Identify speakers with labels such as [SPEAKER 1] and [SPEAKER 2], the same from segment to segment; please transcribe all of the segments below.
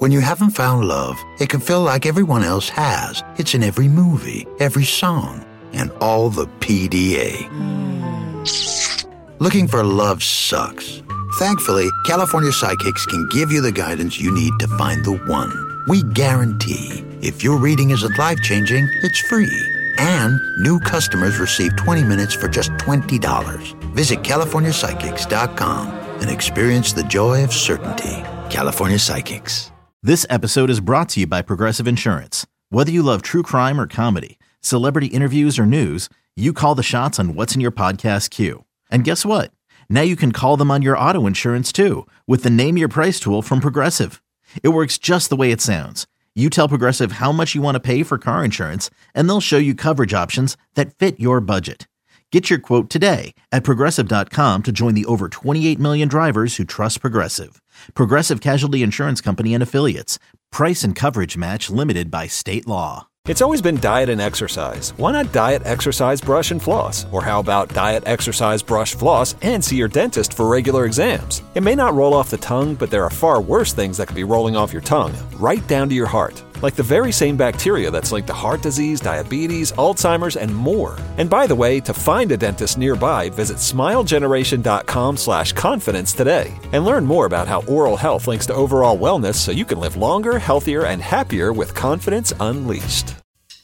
[SPEAKER 1] When you haven't found love, it can feel like everyone else has. It's in every movie, every song, and all the PDA. Looking for love sucks. Thankfully, California Psychics can give you the guidance you need to find the one. We guarantee if your reading isn't life-changing, it's free. And new customers receive 20 minutes for just $20. Visit CaliforniaPsychics.com and experience the joy of certainty. California Psychics.
[SPEAKER 2] This episode is brought to you by Progressive Insurance. Whether you love true crime or comedy, celebrity interviews or news, you call the shots on what's in your podcast queue. And guess what? Now you can call them on your auto insurance too with the Name Your Price tool from Progressive. It works just the way it sounds. You tell Progressive how much you want to pay for car insurance, and they'll show you coverage options that fit your budget. Get your quote today at Progressive.com to join the over 28 million drivers who trust Progressive. Progressive Casualty Insurance Company and Affiliates. Price and coverage match limited by state law.
[SPEAKER 3] It's always been diet and exercise. Why not diet, exercise, brush, and floss? Or how about diet, exercise, brush, floss, and see your dentist for regular exams? It may not roll off the tongue, but there are far worse things that could be rolling off your tongue, right down to your heart. Like the very same bacteria that's linked to heart disease, diabetes, Alzheimer's, and more. And by the way, to find a dentist nearby, visit smilegeneration.com/confidence today and learn more about how oral health links to overall wellness so you can live longer, healthier, and happier with confidence unleashed.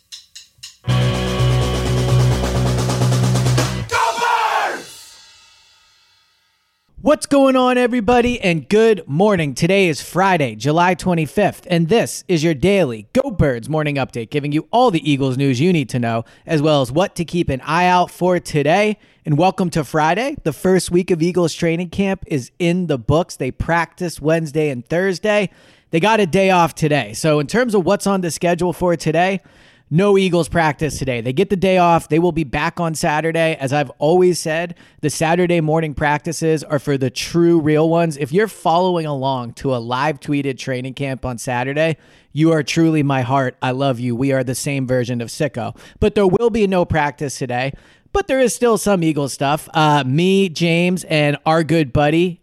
[SPEAKER 4] What's going on, everybody, and good morning. Today is Friday, July 25th, and this is your daily Go Birds morning update, giving you all the Eagles news you need to know, as well as what to keep an eye out for today. And welcome to Friday. The first week of Eagles training camp is in the books. They practiced Wednesday and Thursday. They got a day off today. So in terms of what's on the schedule for today, no Eagles practice today. They get the day off. They will be back on Saturday. As I've always said, the Saturday morning practices are for the true real ones. If you're following along to a live tweeted training camp on Saturday, you are truly my heart. I love you. We are the same version of sicko. But there will be no practice today. But there is still some Eagles stuff. Me, James, and our good buddy,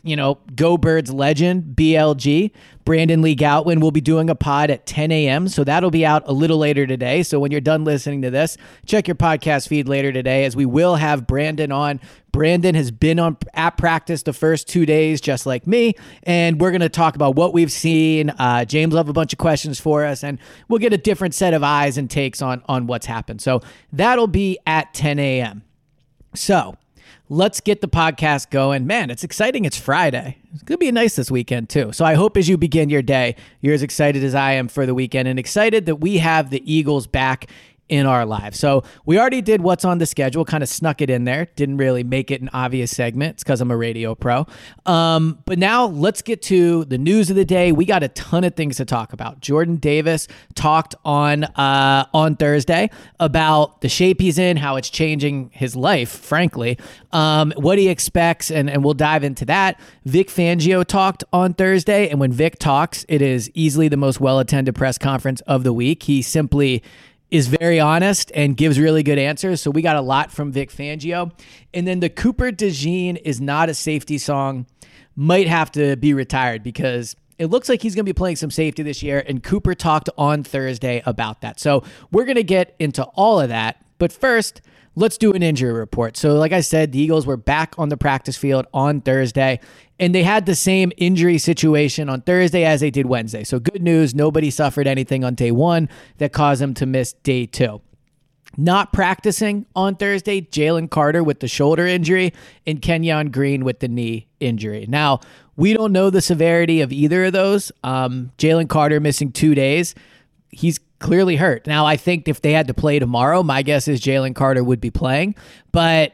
[SPEAKER 4] Go Birds legend, BLG, Brandon Lee Goutwin, will be doing a pod at 10 a.m., so that'll be out a little later today. So when you're done listening to this, check your podcast feed later today, as we will have Brandon on. Brandon has been at practice the first 2 days, just like me, and we're going to talk about what we've seen. James will have a bunch of questions for us, and we'll get a different set of eyes and takes on what's happened. So that'll be at 10 a.m. So let's get the podcast going. Man, it's exciting. It's Friday. It's going to be nice this weekend, too. So I hope as you begin your day, you're as excited as I am for the weekend, and excited that we have the Eagles back in our lives. So we already did what's on the schedule, kind of snuck it in there. Didn't really make it an obvious segment. It's because I'm a radio pro. But now let's get to the news of the day. We got a ton of things to talk about. Jordan Davis talked on Thursday about the shape he's in, how it's changing his life, frankly, what he expects, and we'll dive into that. Vic Fangio talked on Thursday, and when Vic talks, it is easily the most well-attended press conference of the week. He simply is very honest and gives really good answers. So we got a lot from Vic Fangio. And then the Cooper DeJean is not a safety song might have to be retired, because it looks like he's going to be playing some safety this year, and Cooper talked on Thursday about that. So we're going to get into all of that. But first, let's do an injury report. So like I said, the Eagles were back on the practice field on Thursday, and they had the same injury situation on Thursday as they did Wednesday. So good news, nobody suffered anything on day one that caused them to miss day two. Not practicing on Thursday, Jalen Carter with the shoulder injury and Kenyon Green with the knee injury. Now, we don't know the severity of either of those. Jalen Carter missing 2 days. He's clearly hurt. Now, I think if they had to play tomorrow, my guess is Jalen Carter would be playing. But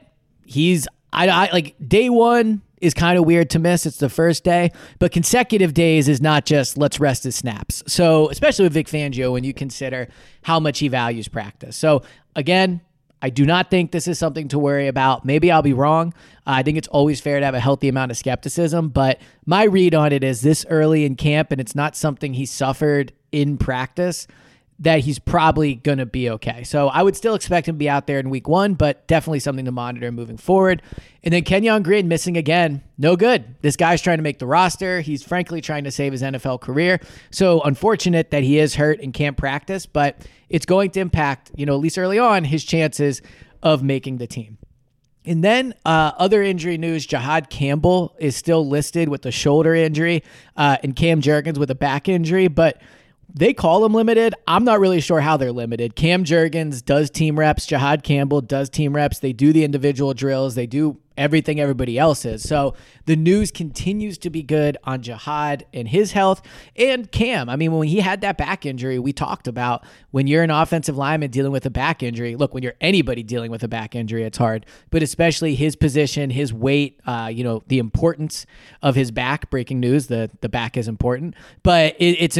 [SPEAKER 4] I like day one is kind of weird to miss. It's the first day. But consecutive days is not just let's rest his snaps. So especially with Vic Fangio, when you consider how much he values practice. So again, I do not think this is something to worry about. Maybe I'll be wrong. I think it's always fair to have a healthy amount of skepticism. But my read on it is this early in camp, and it's not something he suffered in practice. that he's probably going to be okay. So I would still expect him to be out there in week 1, but definitely something to monitor moving forward. And then Kenyon Green missing again. No good. This guy's trying to make the roster. He's frankly trying to save his NFL career. So unfortunate that he is hurt and can't practice, but it's going to impact, at least early on, his chances of making the team. And then other injury news, Jihad Campbell is still listed with a shoulder injury and Cam Jurgens with a back injury, but they call them limited. I'm not really sure how they're limited. Cam Jurgens does team reps. Jihad Campbell does team reps. They do the individual drills. They do everything everybody else is. So the news continues to be good on Jihad and his health and Cam. I mean, when he had that back injury, we talked about when you're an offensive lineman dealing with a back injury. Look, when you're anybody dealing with a back injury, it's hard, but especially his position, his weight, the importance of his back. Breaking news, the back is important, but it's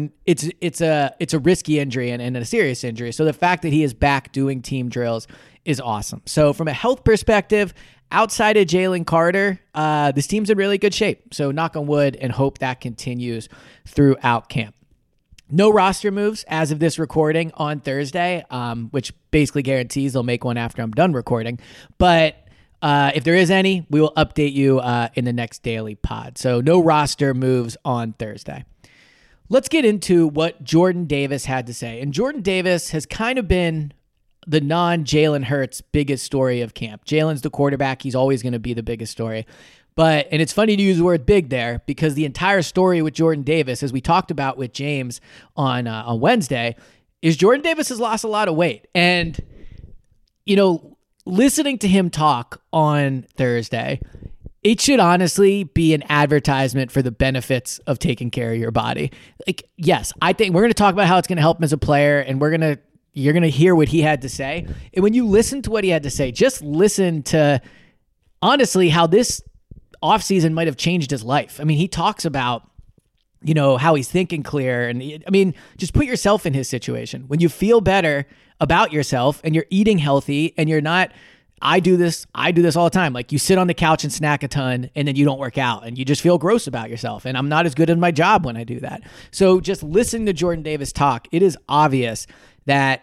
[SPEAKER 4] a risky injury and a serious injury. So the fact that he is back doing team drills is awesome. So from a health perspective, outside of Jalen Carter, this team's in really good shape. So knock on wood and hope that continues throughout camp. No roster moves as of this recording on Thursday, which basically guarantees they'll make one after I'm done recording. But if there is any, we will update you in the next daily pod. So no roster moves on Thursday. Let's get into what Jordan Davis had to say. And Jordan Davis has kind of been the non-Jalen Hurts biggest story of camp. Jalen's the quarterback. He's always going to be the biggest story. And it's funny to use the word big there because the entire story with Jordan Davis, as we talked about with James on Wednesday, is Jordan Davis has lost a lot of weight. And, listening to him talk on Thursday, it should honestly be an advertisement for the benefits of taking care of your body. Yes, I think we're going to talk about how it's going to help him as a player, and you're going to hear what he had to say. And when you listen to what he had to say, just listen to, honestly, how this offseason might have changed his life. I mean, he talks about, how he's thinking clear. And just put yourself in his situation. When you feel better about yourself and you're eating healthy and you're not, I do this all the time. Like you sit on the couch and snack a ton and then you don't work out and you just feel gross about yourself. And I'm not as good at my job when I do that. So just listening to Jordan Davis talk, it is obvious that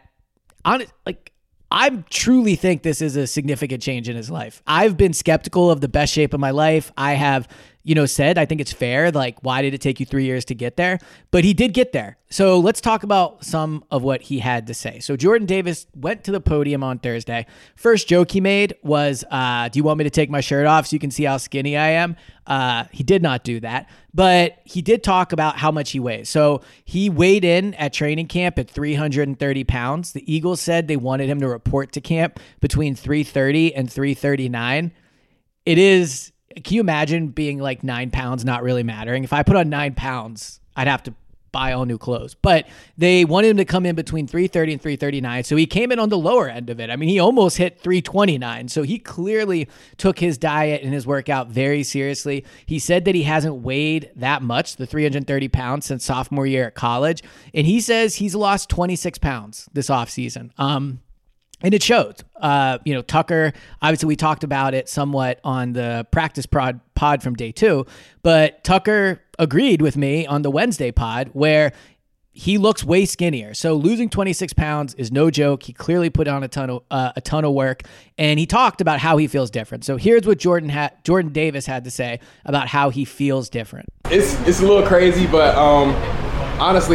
[SPEAKER 4] I truly think this is a significant change in his life. I've been skeptical of the best shape of my life. I have, said, I think it's fair. Like, why did it take you 3 years to get there? But he did get there. So let's talk about some of what he had to say. So Jordan Davis went to the podium on Thursday. First joke he made was, do you want me to take my shirt off so you can see how skinny I am? He did not do that, but he did talk about how much he weighs. So he weighed in at training camp at 330 pounds. The Eagles said they wanted him to report to camp between 330 and 339. Can you imagine being like 9 pounds not really mattering? If I put on 9 pounds, I'd have to buy all new clothes. But they wanted him to come in between 330 and 339. So he came in on the lower end of it. I mean, he almost hit 329. So he clearly took his diet and his workout very seriously. He said that he hasn't weighed that much, the 330 pounds, since sophomore year at college. And he says he's lost 26 pounds this offseason. And it showed. Tucker, obviously we talked about it somewhat on the practice pod from day 2, but Tucker agreed with me on the Wednesday pod where he looks way skinnier. So losing 26 pounds is no joke. He clearly put on a ton of work, and he talked about how he feels different. So here's what Jordan Davis had to say about how he feels different.
[SPEAKER 5] It's a little crazy, but honestly,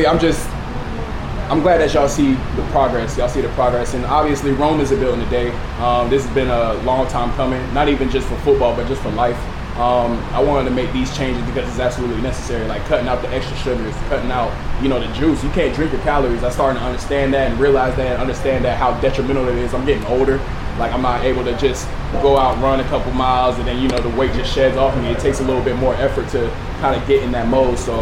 [SPEAKER 5] I'm glad that y'all see the progress. Y'all see the progress. And obviously, Rome isn't built in a day. This has been a long time coming, not even just for football, but just for life. I wanted to make these changes because it's absolutely necessary, like cutting out the extra sugars, cutting out, the juice. You can't drink your calories. I'm starting to understand that and realize that and understand that how detrimental it is. I'm getting older. Like, I'm not able to just go out and run a couple miles and then, the weight just sheds off me. It takes a little bit more effort to kind of get in that mode. So,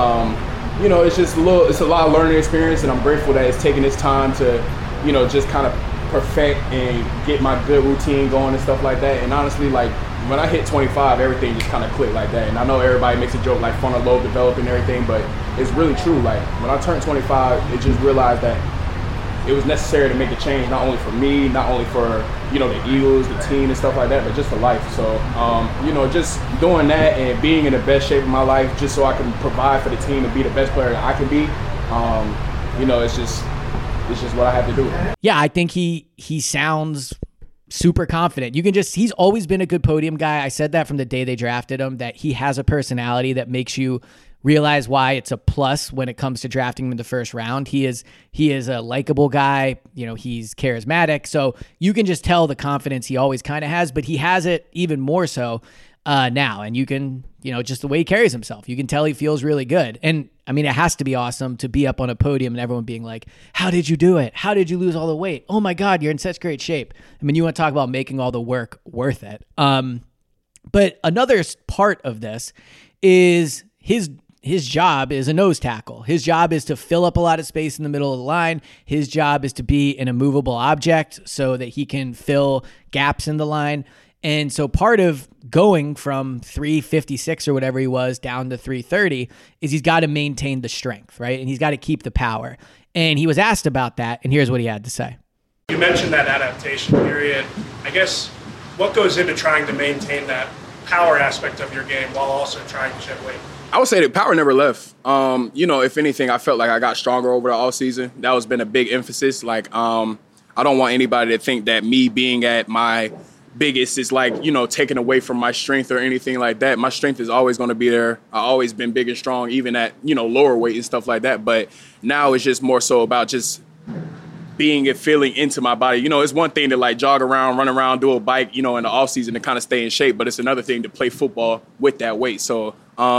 [SPEAKER 5] it's a lot of learning experience, and I'm grateful that it's taking its time to, just kind of perfect and get my good routine going and stuff like that. And honestly, like, when I hit 25, everything just kind of clicked like that. And I know everybody makes a joke like frontal lobe developing and everything, but it's really true. Like, when I turned 25, it just realized that it was necessary to make a change, not only for me, not only for, the Eagles, the team and stuff like that, but just for life. So, just doing that and being in the best shape of my life just so I can provide for the team and be the best player that I can be, it's just what I have to do.
[SPEAKER 4] Yeah, I think he sounds super confident. He's always been a good podium guy. I said that from the day they drafted him, that he has a personality that makes you realize why it's a plus when it comes to drafting him in the first round. He is a likable guy. He's charismatic. So you can just tell the confidence he always kind of has, but he has it even more so now. And you can, just the way he carries himself, you can tell he feels really good. And I mean, it has to be awesome to be up on a podium and everyone being like, how did you do it? How did you lose all the weight? Oh my God, you're in such great shape. I mean, you want to talk about making all the work worth it. But another part of this is his job is a nose tackle. His job is to fill up a lot of space in the middle of the line. His job is to be an immovable object so that he can fill gaps in the line. And so part of going from 356 or whatever he was down to 330 is he's got to maintain the strength, right? And he's got to keep the power. And he was asked about that, and here's what he had to say.
[SPEAKER 6] You mentioned that adaptation period. I guess what goes into trying to maintain that power aspect of your game while also trying to shed weight?
[SPEAKER 5] I would say the power never left. If anything, I felt like I got stronger over the offseason. That has been a big emphasis. I don't want anybody to think that me being at my biggest is taken away from my strength or anything like that. My strength is always going to be there. I've always been big and strong, even at, lower weight and stuff like that. But now it's just more so about just being and feeling into my body. It's one thing to jog around, run around, do a bike, in the off season to kind of stay in shape, but it's another thing to play football with that weight. So,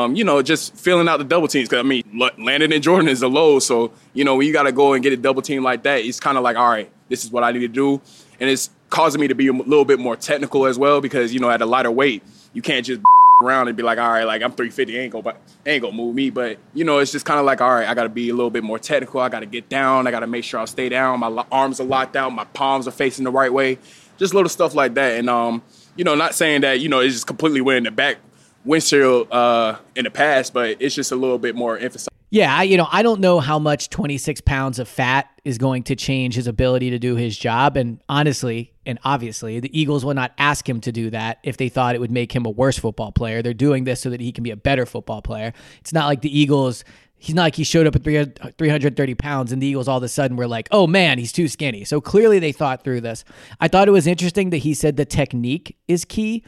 [SPEAKER 5] just filling out the double teams. Cause Landon and Jordan is a low. So, when you got to go and get a double team like that, it's kind of like, all right, this is what I need to do. And it's causing me to be a little bit more technical as well, because, at a lighter weight, you can't just around and be like, all right, I'm 350, ain't gonna move me. But, it's just kind of like, all right, I got to be a little bit more technical. I got to get down. I got to make sure I stay down. My arms are locked out. My palms are facing the right way. Just little stuff like that. And, not saying that, it's just completely went in the back windshield in the past, but it's just a little bit more emphasized.
[SPEAKER 4] Yeah, I don't know how much 26 pounds of fat is going to change his ability to do his job. And honestly, and obviously, the Eagles will not ask him to do that if they thought it would make him a worse football player. They're doing this so that he can be a better football player. It's not like the Eagles, he's not like he showed up at 330 pounds and the Eagles all of a sudden were like, oh man, he's too skinny. So clearly they thought through this. I thought it was interesting that he said the technique is key.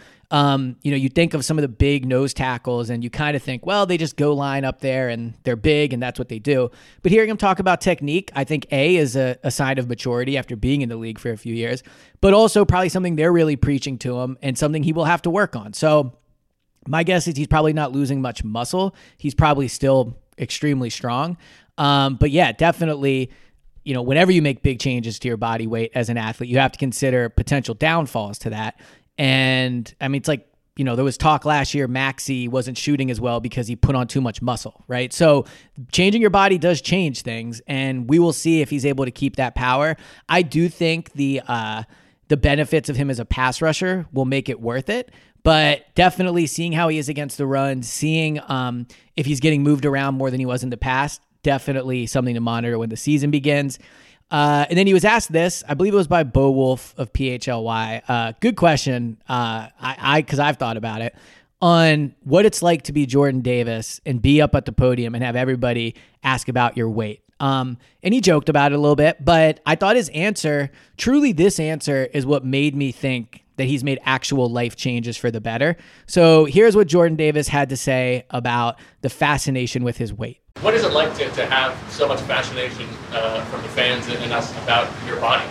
[SPEAKER 4] You think of some of the big nose tackles and you kind of think, well, they just go line up there and they're big and that's what they do. But hearing him talk about technique, I think is a sign of maturity after being in the league for a few years, but also probably something they're really preaching to him and something he will have to work on. So my guess is he's probably not losing much muscle. He's probably still extremely strong. But yeah, definitely, whenever you make big changes to your body weight as an athlete, you have to consider potential downfalls to that. And I mean, it's like, there was talk last year, Maxey wasn't shooting as well because he put on too much muscle, right? So changing your body does change things, and we will see if he's able to keep that power. I do think the benefits of him as a pass rusher will make it worth it, but definitely seeing how he is against the run, seeing if he's getting moved around more than he was in the past, definitely something to monitor when the season begins. And then he was asked this, I believe it was by Bo Wolf of PHLY. Good question. Cause I've thought about it, on what it's like to be Jordan Davis and be up at the podium and have everybody ask about your weight. And he joked about it a little bit, but I thought his answer, truly this answer is what made me think that he's made actual life changes for the better. So here's what Jordan Davis had to say about the fascination with his weight.
[SPEAKER 7] What is it like to have so much fascination from the fans and us about your body?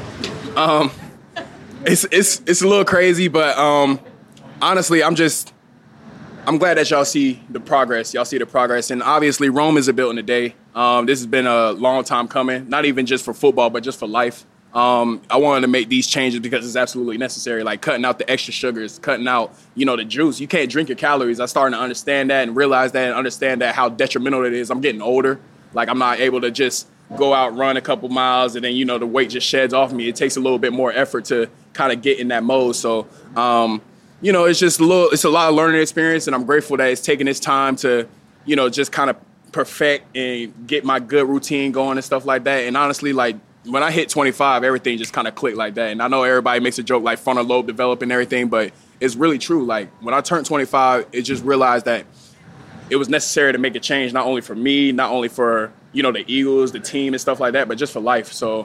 [SPEAKER 5] It's a little crazy, but honestly, I'm glad that y'all see the progress. Y'all see the progress, and obviously Rome is built in a day. This has been a long time coming, not even just for football, but just for life. I wanted to make these changes because it's absolutely necessary, like cutting out the extra sugars, cutting out, the juice. You can't drink your calories. I'm starting to understand that and realize that and understand that how detrimental it is. I'm getting older. Like, I'm not able to just go out, run a couple miles, and then, the weight just sheds off me. It takes a little bit more effort to kind of get in that mode. So, it's a lot of learning experience, and I'm grateful that it's taking its time to, just kind of perfect and get my good routine going and stuff like that. And honestly, when I hit 25, everything just kind of clicked like that. And I know everybody makes a joke like frontal lobe developing and everything, but it's really true. Like, when I turned 25, it just realized that it was necessary to make a change, not only for me, not only for, the Eagles, the team and stuff like that, but just for life. So,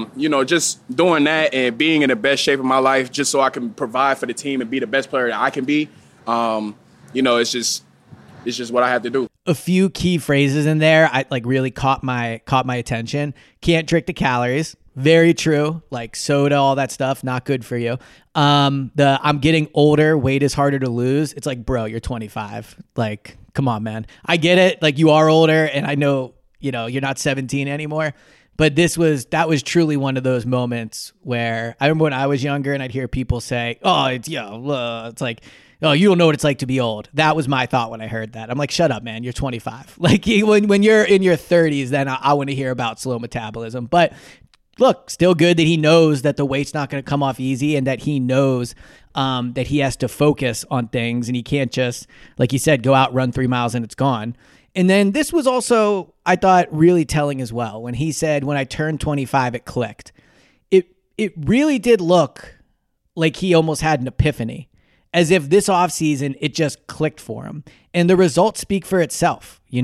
[SPEAKER 5] just doing that and being in the best shape of my life just so I can provide for the team and be the best player that I can be, it's just what I have to do.
[SPEAKER 4] A few key phrases in there I really caught my attention. Can't trick the calories. Very true. Like soda, all that stuff, not good for you. I'm getting older, weight is harder to lose. It's like, bro, you're 25. Like, come on, man. I get it. Like, you are older, and I know, you're not 17 anymore. But that was truly one of those moments where I remember when I was younger and I'd hear people say, oh, it's like, oh, you don't know what it's like to be old. That was my thought when I heard that. I'm like, shut up, man. You're 25. Like, when you're in your 30s, then I want to hear about slow metabolism. But look, still good that he knows that the weight's not going to come off easy and that he knows that he has to focus on things and he can't just, like he said, go out, run 3 miles and it's gone. And then this was also, I thought, really telling as well. When he said, when I turned 25, it clicked. It really did look like he almost had an epiphany, as if this offseason, it just clicked for him. And the results speak for itself. He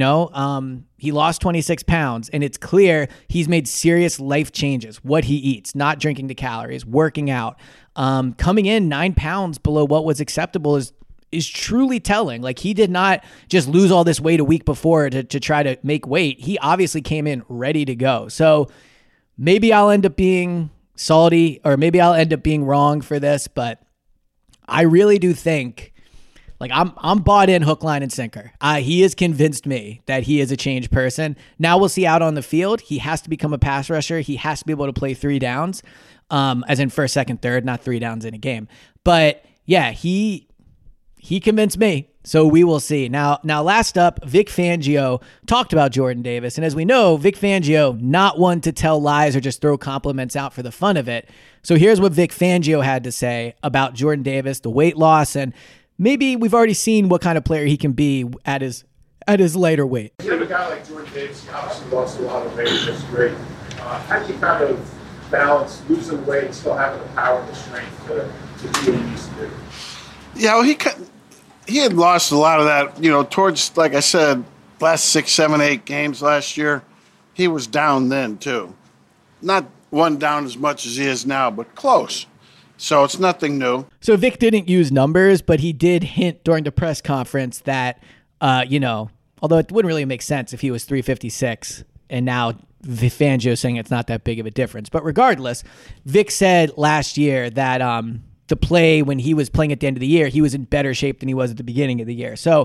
[SPEAKER 4] lost 26 pounds, and it's clear he's made serious life changes. What he eats, not drinking the calories, working out, coming in 9 pounds below what was acceptable is truly telling. Like, he did not just lose all this weight a week before to try to make weight. He obviously came in ready to go. So maybe I'll end up being salty, or maybe I'll end up being wrong for this, but I really do think, like, I'm bought in hook, line, and sinker. He has convinced me that he is a changed person. Now we'll see out on the field. He has to become a pass rusher. He has to be able to play 3 downs, as in first, second, third, not 3 downs in a game. But yeah, he convinced me. So we will see. Now last up, Vic Fangio talked about Jordan Davis. And as we know, Vic Fangio, not one to tell lies or just throw compliments out for the fun of it. So here's what Vic Fangio had to say about Jordan Davis, the weight loss, and maybe we've already seen what kind of player he can be at his lighter weight.
[SPEAKER 8] You have a guy like Jordan Davis, he obviously lost a lot of weight, that's great. How do you kind of balance losing weight and still having the power and the strength to do what he needs to do?
[SPEAKER 9] Yeah, well, he had lost a lot of that, towards, like I said, last 6, 7, 8 games last year. He was down then, too. Not one down as much as he is now, but close. So it's nothing new.
[SPEAKER 4] So Vic didn't use numbers, but he did hint during the press conference that, although it wouldn't really make sense if he was 356 and now Fangio saying it's not that big of a difference. But regardless, Vic said last year that the play when he was playing at the end of the year, he was in better shape than he was at the beginning of the year. So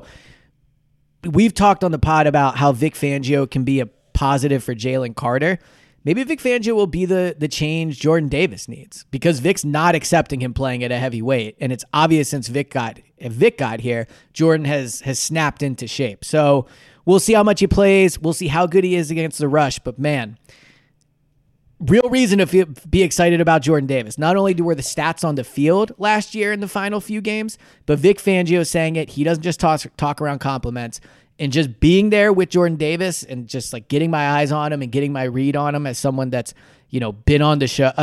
[SPEAKER 4] we've talked on the pod about how Vic Fangio can be a positive for Jalen Carter. Maybe Vic Fangio will be the change Jordan Davis needs, because Vic's not accepting him playing at a heavy weight. And it's obvious since Vic got here, Jordan has snapped into shape. So we'll see how much he plays. We'll see how good he is against the rush. But man, real reason to be excited about Jordan Davis. Not only were the stats on the field last year in the final few games, but Vic Fangio saying it. He doesn't just talk around compliments. And just being there with Jordan Davis and just like getting my eyes on him and getting my read on him as someone that's, been on the show.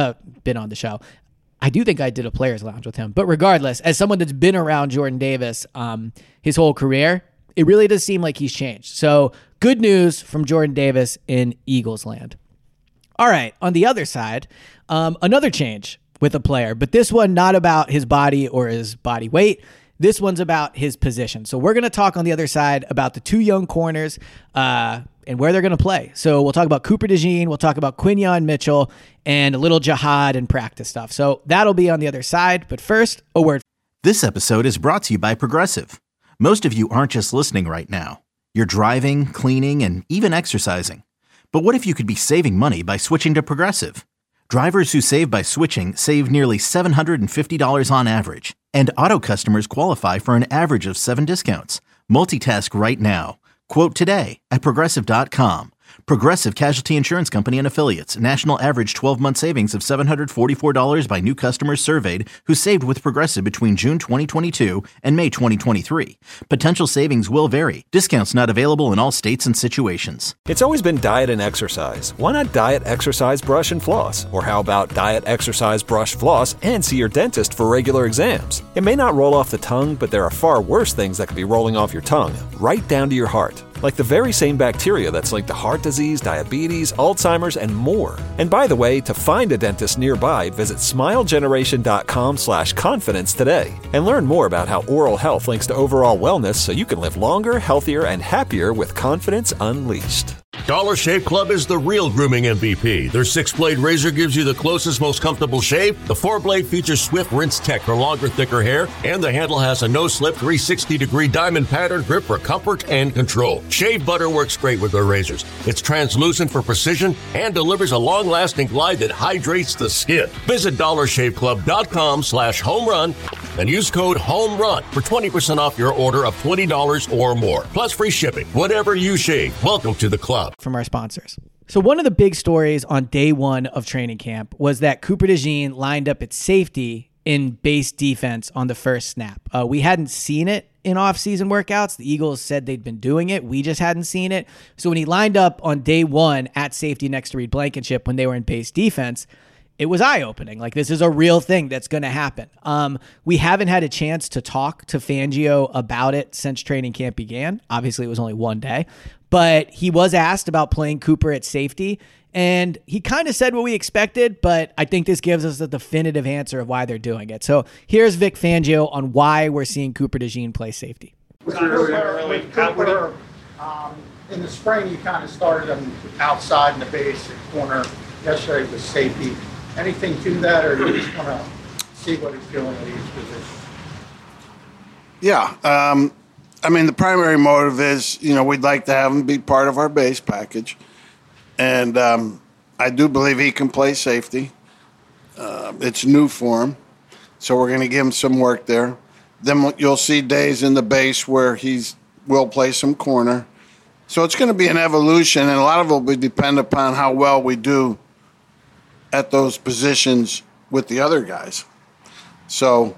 [SPEAKER 4] I do think I did a players lounge with him, but regardless, as someone that's been around Jordan Davis his whole career, it really does seem like he's changed. So good news from Jordan Davis in Eagles land. All right, on the other side, another change with a player, but this one not about his body or his body weight. This one's about his position. So we're going to talk on the other side about the 2 young corners and where they're going to play. So we'll talk about Cooper DeJean, we'll talk about Quinyon Mitchell, and a little jihad and practice stuff. So that'll be on the other side. But first, a word.
[SPEAKER 2] This episode is brought to you by Progressive. Most of you aren't just listening right now. You're driving, cleaning, and even exercising. But what if you could be saving money by switching to Progressive? Drivers who save by switching save nearly $750 on average. And auto customers qualify for an average of 7 discounts. Multitask right now. Quote today at Progressive.com. Progressive Casualty Insurance Company and Affiliates. National average 12-month savings of $744 by new customers surveyed who saved with Progressive between June 2022 and May 2023. Potential savings will vary. Discounts not available in all states and situations.
[SPEAKER 3] It's always been diet and exercise. Why not diet, exercise, brush, and floss? Or how about diet, exercise, brush, floss, and see your dentist for regular exams? It may not roll off the tongue, but there are far worse things that could be rolling off your tongue, right down to your heart. Like the very same bacteria that's linked to heart disease, diabetes, Alzheimer's, and more. And by the way, to find a dentist nearby, visit smilegeneration.com/confidence today and learn more about how oral health links to overall wellness so you can live longer, healthier, and happier with confidence unleashed.
[SPEAKER 10] Dollar Shave Club is the real grooming MVP. Their 6-blade razor gives you the closest, most comfortable shave. The 4-blade features swift rinse tech for longer, thicker hair, and the handle has a no-slip 360-degree diamond pattern grip for comfort and control. Shave butter works great with their razors. It's translucent for precision and delivers a long-lasting glide that hydrates the skin. Visit dollarshaveclub.com/homerun and use code HOMERUN for 20% off your order of $20 or more. Plus free shipping. Whatever you shave, welcome to the club.
[SPEAKER 4] From our sponsors. So one of the big stories on day one of training camp was that Cooper DeJean lined up at safety in base defense on the first snap. We hadn't seen it in off-season workouts. The Eagles said they'd been doing it. We just hadn't seen it. So when he lined up on day one at safety next to Reed Blankenship when they were in base defense, it was eye-opening. Like, this is a real thing that's going to happen. We haven't had a chance to talk to Fangio about it since training camp began. Obviously, it was only one day. But he was asked about playing Cooper at safety, and he kind of said what we expected, but I think this gives us a definitive answer of why they're doing it. So here's Vic Fangio on why we're seeing Cooper DeJean play safety.
[SPEAKER 8] With Cooper, in the spring, you kind of started him outside in the base and corner. Yesterday was safety. Anything to that, or you just want to see what he's doing at each position?
[SPEAKER 9] Yeah. I mean, the primary motive is, we'd like to have him be part of our base package. And I do believe he can play safety. It's new for him. So we're going to give him some work there. Then you'll see days in the base where will play some corner. So it's going to be an evolution, and a lot of it will depend upon how well we do at those positions with the other guys. So,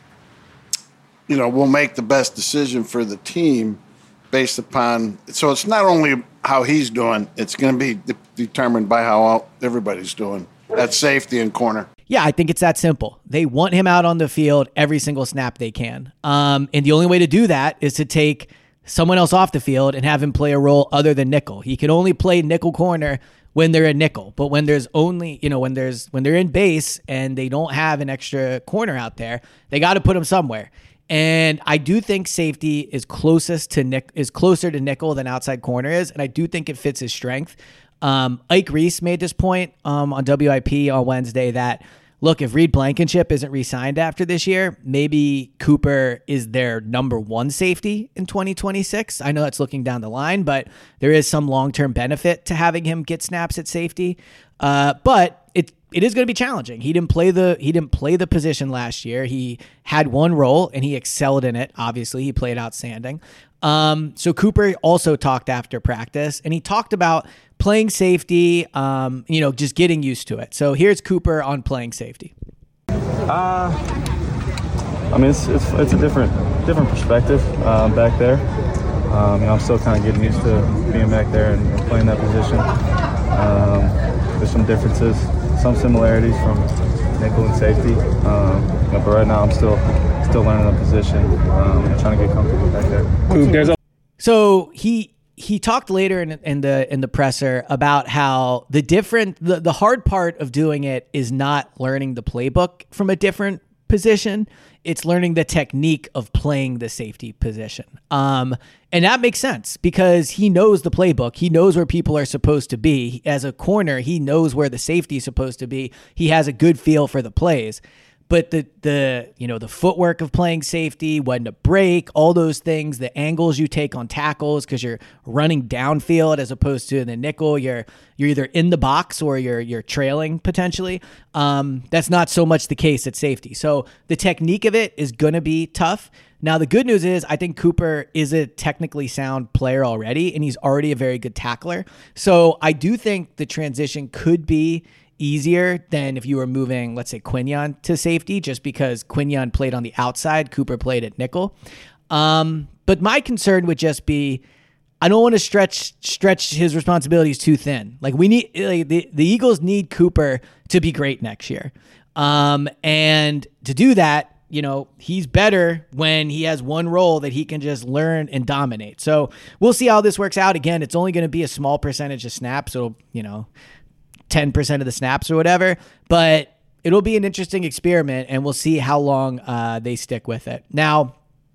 [SPEAKER 9] we'll make the best decision for the team based upon. So it's not only how he's doing, it's going to be determined by how everybody's doing at safety and corner.
[SPEAKER 4] Yeah, I think it's that simple. They want him out on the field every single snap they can. And the only way to do that is to take someone else off the field and have him play a role other than nickel. He can only play nickel corner when they're a nickel, but when there's only, when they're in base and they don't have an extra corner out there, they got to put him somewhere. And I do think safety is closer to nickel than outside corner is, and I do think it fits his strength. Ike Reese made this point on WIP on Wednesday that, look, if Reed Blankenship isn't re-signed after this year, maybe Cooper is their number one safety in 2026. I know that's looking down the line, but there is some long-term benefit to having him get snaps at safety. But it is going to be challenging. He didn't play the position last year. He had one role and he excelled in it. Obviously, he played outstanding. So Cooper also talked after practice, and he talked about playing safety, just getting used to it. So here's Cooper on playing safety.
[SPEAKER 11] It's a different perspective back there. I'm still kind of getting used to being back there and playing that position. There's some differences, some similarities from nickel and safety, but right now I'm still learning the position and trying to get comfortable back there.
[SPEAKER 4] So he talked later in the presser about how the hard part of doing it is not learning the playbook from a different position. It's learning the technique of playing the safety position. And that makes sense because he knows the playbook. He knows where people are supposed to be. As a corner, he knows where the safety is supposed to be. He has a good feel for the plays. But the footwork of playing safety, when to break, all those things, the angles you take on tackles because you're running downfield as opposed to the nickel, you're either in the box or you're trailing potentially. That's not so much the case at safety. So the technique of it is going to be tough. Now, the good news is I think Cooper is a technically sound player already, and he's already a very good tackler. So I do think the transition could be easier than if you were moving, let's say, Quinyon to safety, just because Quinyon played on the outside, Cooper played at nickel. But my concern would just be, I don't want to stretch his responsibilities too thin. Like the Eagles need Cooper to be great next year. And to do that, he's better when he has one role that he can just learn and dominate. So we'll see how this works out. Again, it's only going to be a small percentage of snaps. So, 10% of the snaps or whatever, but it'll be an interesting experiment and we'll see how long they stick with it. Now,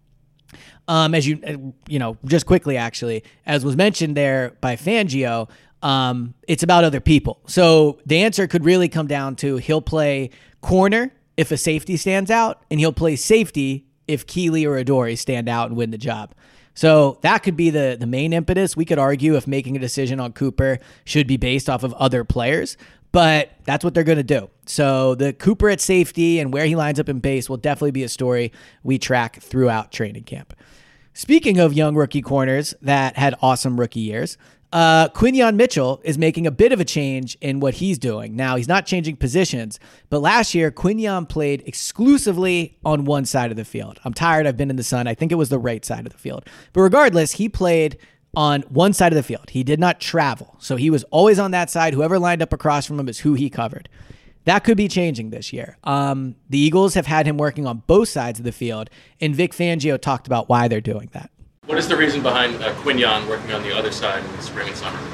[SPEAKER 4] as just quickly, actually, as was mentioned there by Fangio, it's about other people. So the answer could really come down to he'll play corner if a safety stands out, and he'll play safety if Keeley or Adoree stand out and win the job. So that could be the main impetus. We could argue if making a decision on Cooper should be based off of other players, but that's what they're going to do. So the Cooper at safety and where he lines up in base will definitely be a story we track throughout training camp. Speaking of young rookie corners that had awesome rookie years, Quinyon Mitchell is making a bit of a change in what he's doing. Now, he's not changing positions, but last year, Quinyon played exclusively on one side of the field. I'm tired. I've been in the sun. I think it was the right side of the field. But regardless, he played on one side of the field. He did not travel. So he was always on that side. Whoever lined up across from him is who he covered. That could be changing this year. The Eagles have had him working on both sides of the field, and Vic Fangio talked about why they're doing that.
[SPEAKER 7] What is the reason behind Quinyon working on the other side in the spring and summer?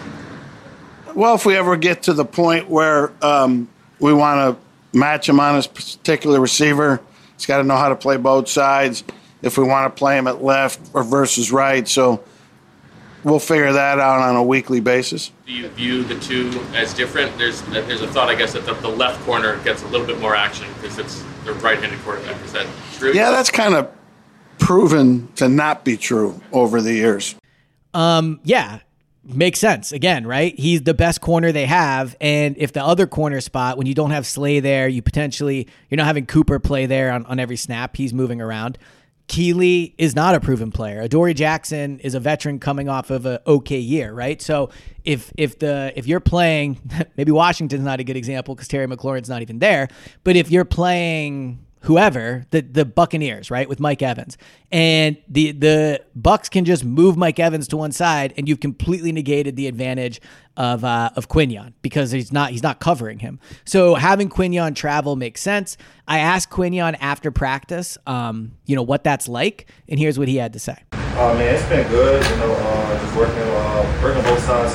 [SPEAKER 9] Well, if we ever get to the point where we want to match him on his particular receiver, he's got to know how to play both sides. If we want to play him at left or versus right, so we'll figure that out on a weekly basis.
[SPEAKER 7] Do you view the two as different? There's a thought, I guess, that the left corner gets a little bit more action because it's the right-handed quarterback. Is that true?
[SPEAKER 9] Yeah, that's kind of proven to not be true over the years.
[SPEAKER 4] Yeah, makes sense. Again, right? He's the best corner they have, and if the other corner spot, when you don't have Slay there, you're not having Cooper play there on every snap. He's moving around. Keeley is not a proven player. Adoree Jackson is a veteran coming off of an okay year, right? So if you're playing, maybe Washington's not a good example because Terry McLaurin's not even there, but if you're playing whoever, the Buccaneers, right, with Mike Evans, and the Bucs can just move Mike Evans to one side, and you've completely negated the advantage of Quinyon because he's not covering him. So having Quinyon travel makes sense. I asked Quinyon after practice, what that's like, and here's what he had to say.
[SPEAKER 11] Man, it's been good. Just working both sides,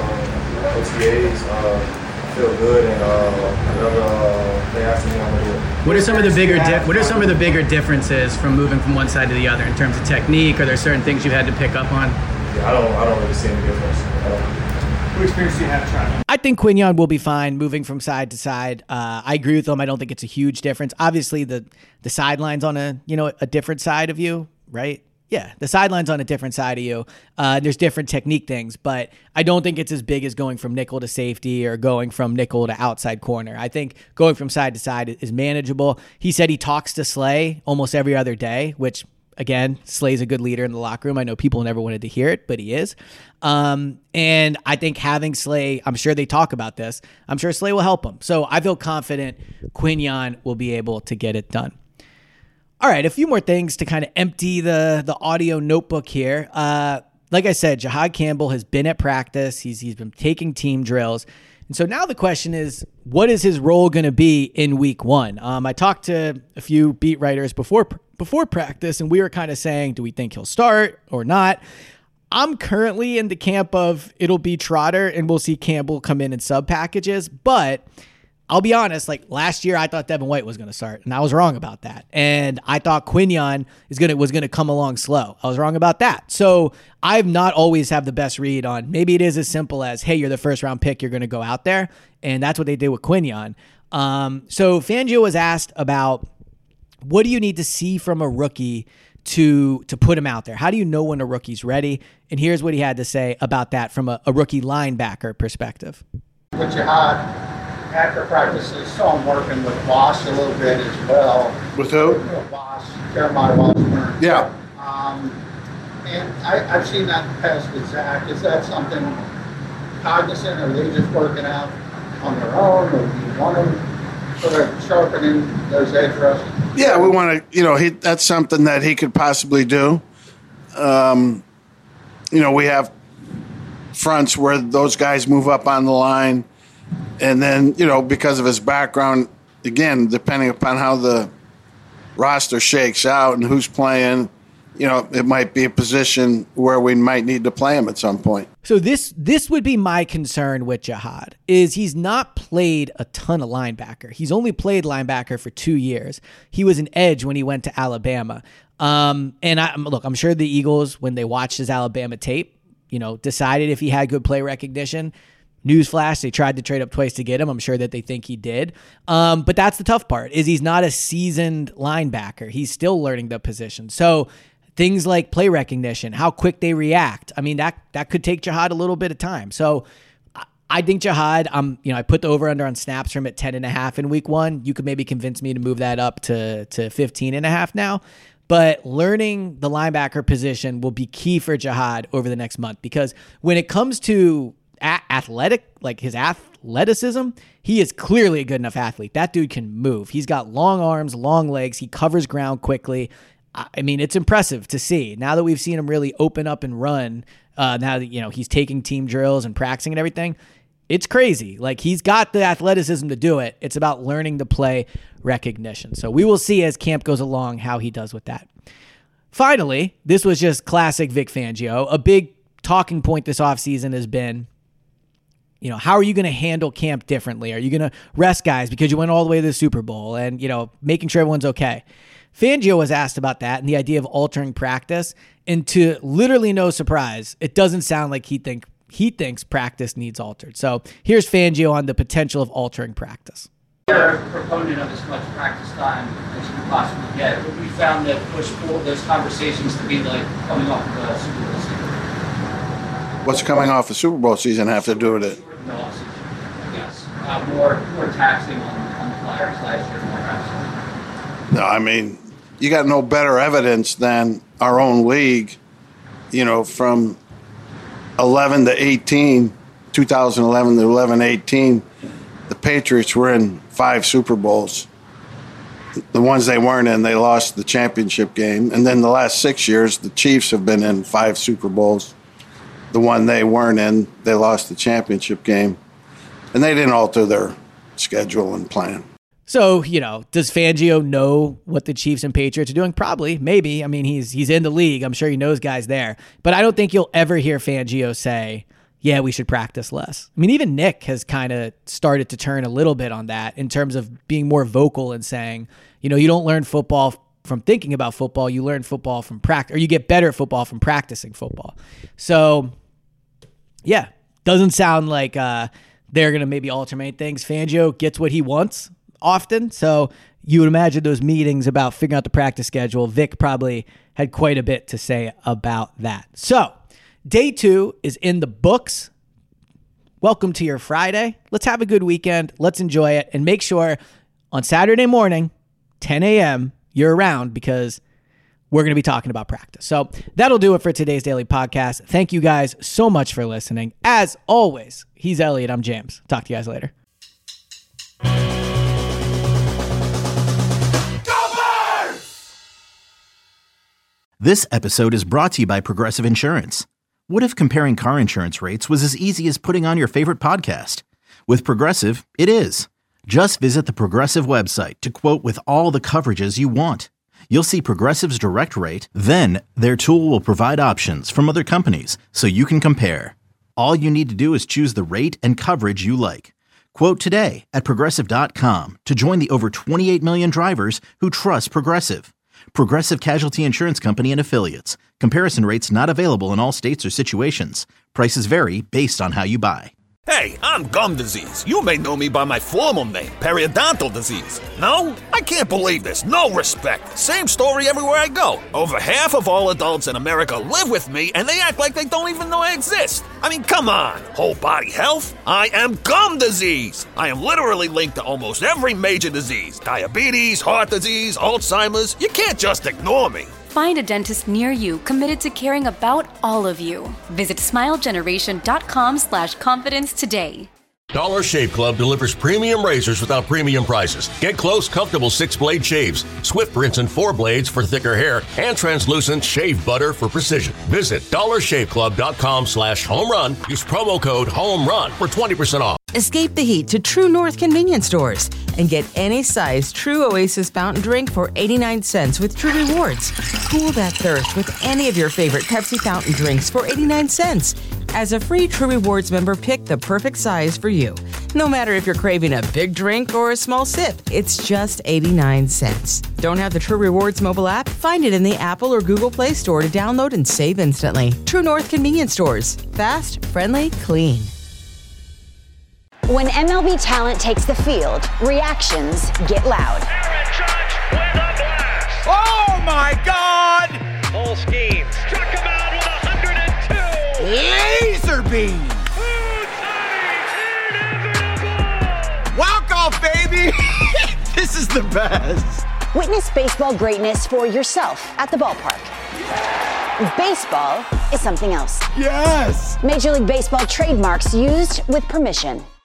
[SPEAKER 11] OTAs. Feel good, and whatever they ask me, I'm gonna do it.
[SPEAKER 4] What are some of the bigger differences from moving from one side to the other in terms of technique? Are there certain things you had to pick up on?
[SPEAKER 11] Yeah, I don't really see any difference.
[SPEAKER 12] What experience do you have trying?
[SPEAKER 4] I think Quinyon will be fine moving from side to side. I agree with him. I don't think it's a huge difference. Obviously, the sideline's on a different side of you, right? Yeah, the sideline's on a different side of you. There's different technique things, but I don't think it's as big as going from nickel to safety or going from nickel to outside corner. I think going from side to side is manageable. He said he talks to Slay almost every other day, which, again, Slay's a good leader in the locker room. I know people never wanted to hear it, but he is. And I think having Slay, I'm sure they talk about this. I'm sure Slay will help him. So I feel confident Quinyon will be able to get it done. All right, a few more things to kind of empty the audio notebook here. Like I said, Jahad Campbell has been at practice. He's been taking team drills. And so now the question is, what is his role going to be in week one? I talked to a few beat writers before practice, and we were kind of saying, do we think he'll start or not? I'm currently in the camp of it'll be Trotter, and we'll see Campbell come in sub packages, but I'll be honest, like last year, I thought Devin White was going to start, and I was wrong about that. And I thought Quinyon was going to come along slow. I was wrong about that. So I've not always have the best read on, maybe it is as simple as, hey, you're the first round pick, you're going to go out there. And that's what they did with Quinyon. So Fangio was asked about what do you need to see from a rookie to put him out there? How do you know when a rookie's ready? And here's what he had to say about that from a rookie linebacker perspective.
[SPEAKER 8] What you had after practices, saw him working with Voss a little bit as well.
[SPEAKER 9] With who?
[SPEAKER 8] Voss, Jeremiah Washburn.
[SPEAKER 9] Yeah.
[SPEAKER 8] And I've seen that in the past with Zach. Is that something cognizant? Are they just working out on their own, or do you want them sort of sharpening those edge rushes?
[SPEAKER 9] Yeah, we want to, that's something that he could possibly do. We have fronts where those guys move up on the line. And then, because of his background, again, depending upon how the roster shakes out and who's playing, it might be a position where we might need to play him at some point.
[SPEAKER 4] So this would be my concern with Jihad, is he's not played a ton of linebacker. He's only played linebacker for 2 years. He was an edge when he went to Alabama. And I'm sure the Eagles, when they watched his Alabama tape, decided if he had good play recognition. Newsflash, they tried to trade up twice to get him. I'm sure that they think he did. But that's the tough part, is he's not a seasoned linebacker. He's still learning the position. So things like play recognition, how quick they react. I mean, that could take Jihad a little bit of time. So I think Jihad, I put the over-under on snaps from at 10.5 in week 1. You could maybe convince me to move that up to 15.5 now. But learning the linebacker position will be key for Jihad over the next month, because when it comes to his athleticism, he is clearly a good enough athlete. That dude can move. He's got long arms, long legs. He covers ground quickly. I mean, it's impressive to see. Now that we've seen him really open up and run, now that, he's taking team drills and practicing and everything, it's crazy. Like, he's got the athleticism to do it. It's about learning the play recognition. So we will see as camp goes along how he does with that. Finally, this was just classic Vic Fangio. A big talking point this offseason has been, how are you going to handle camp differently? Are you going to rest guys because you went all the way to the Super Bowl and, making sure everyone's okay? Fangio was asked about that and the idea of altering practice, and to literally no surprise, it doesn't sound like he thinks practice needs altered. So here's Fangio on the potential of altering practice.
[SPEAKER 13] You're a proponent of as much practice time as you can possibly get. But we found that push-pull, those conversations to be like coming off the Super Bowl season.
[SPEAKER 9] What's coming off the Super Bowl season have to do with it?
[SPEAKER 13] No off-season, I guess. More taxing on the players last year, more absolutely.
[SPEAKER 9] No, I mean, you got no better evidence than our own league, from 11 to 18, 2011 to 11-18, the Patriots were in 5 Super Bowls. The ones they weren't in, they lost the championship game. And then the last 6 years, the Chiefs have been in 5 Super Bowls. The one they weren't in, they lost the championship game. And they didn't alter their schedule and plan.
[SPEAKER 4] So, does Fangio know what the Chiefs and Patriots are doing? Probably, maybe. I mean, he's in the league. I'm sure he knows guys there. But I don't think you'll ever hear Fangio say, yeah, we should practice less. I mean, even Nick has kind of started to turn a little bit on that in terms of being more vocal and saying, you don't learn football from thinking about football. You learn football from practice, or you get better at football from practicing football. So, yeah, doesn't sound like they're going to maybe alternate things. Fangio gets what he wants often. So you would imagine those meetings about figuring out the practice schedule, Vic probably had quite a bit to say about that. So day 2 is in the books. Welcome to your Friday. Let's have a good weekend. Let's enjoy it. And make sure on Saturday morning, 10 a.m., you're around, because we're going to be talking about practice. So that'll do it for today's daily podcast. Thank you guys so much for listening. As always, he's Elliot. I'm James. Talk to you guys later.
[SPEAKER 2] This episode is brought to you by Progressive Insurance. What if comparing car insurance rates was as easy as putting on your favorite podcast? With Progressive, it is. Just visit the Progressive website to quote with all the coverages you want. You'll see Progressive's direct rate, then their tool will provide options from other companies so you can compare. All you need to do is choose the rate and coverage you like. Quote today at Progressive.com to join the over 28 million drivers who trust Progressive. Progressive Casualty Insurance Company and Affiliates. Comparison rates not available in all states or situations. Prices vary based on how you buy.
[SPEAKER 14] Hey, I'm gum disease. You may know me by my formal name, periodontal disease. No? I can't believe this. No respect. Same story everywhere I go. Over half of all adults in America live with me, and they act like they don't even know I exist. I mean, come on. Whole body health? I am gum disease. I am literally linked to almost every major disease. Diabetes, heart disease, Alzheimer's. You can't just ignore me.
[SPEAKER 15] Find a dentist near you committed to caring about all of you. Visit smilegeneration.com/confidence today.
[SPEAKER 10] Dollar Shave Club delivers premium razors without premium prices. Get close, comfortable 6-blade shaves, Swift rinse and 4 blades for thicker hair, and translucent shave butter for precision. Visit dollarshaveclub.com/home run. Use promo code HOMERUN for 20% off.
[SPEAKER 16] Escape the heat to True North convenience stores and get any size True Oasis fountain drink for 89 cents with True Rewards. Cool that thirst with any of your favorite Pepsi fountain drinks for 89 cents. As a free True Rewards member, pick the perfect size for you. No matter if you're craving a big drink or a small sip, it's just 89 cents. Don't have the True Rewards mobile app? Find it in the Apple or Google Play Store to download and save instantly. True North convenience stores. Fast, friendly, clean.
[SPEAKER 17] When MLB talent takes the field, reactions get loud.
[SPEAKER 18] Aaron Judge with a blast. Oh my God! Full scheme. Struck him out with 102.
[SPEAKER 19] Laser beam. Walk off, baby. This is the best.
[SPEAKER 17] Witness baseball greatness for yourself at the ballpark. Baseball is something else.
[SPEAKER 19] Yes.
[SPEAKER 17] Major League Baseball trademarks used with permission.